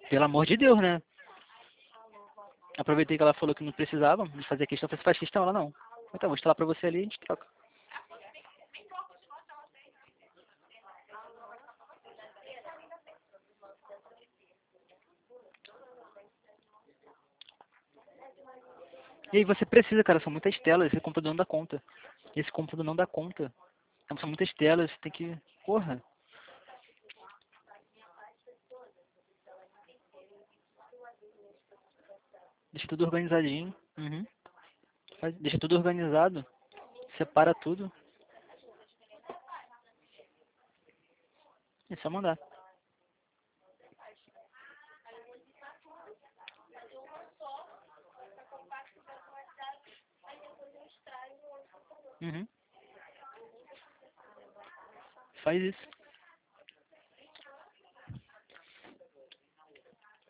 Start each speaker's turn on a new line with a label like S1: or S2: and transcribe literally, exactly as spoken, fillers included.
S1: Pelo amor de Deus, né? Aproveitei que ela falou que não precisava de fazer questão. Eu falei, você faz questão? Ela não. Então, vou instalar pra você ali e a gente troca. E aí você precisa, cara, são muitas telas, esse computador não dá conta. Esse computador não dá conta. Então, são muitas telas, você tem que... Porra. Deixa tudo organizadinho. Uhum. Faz- Deixa tudo organizado. Separa tudo. É só mandar. Uhum. Faz isso.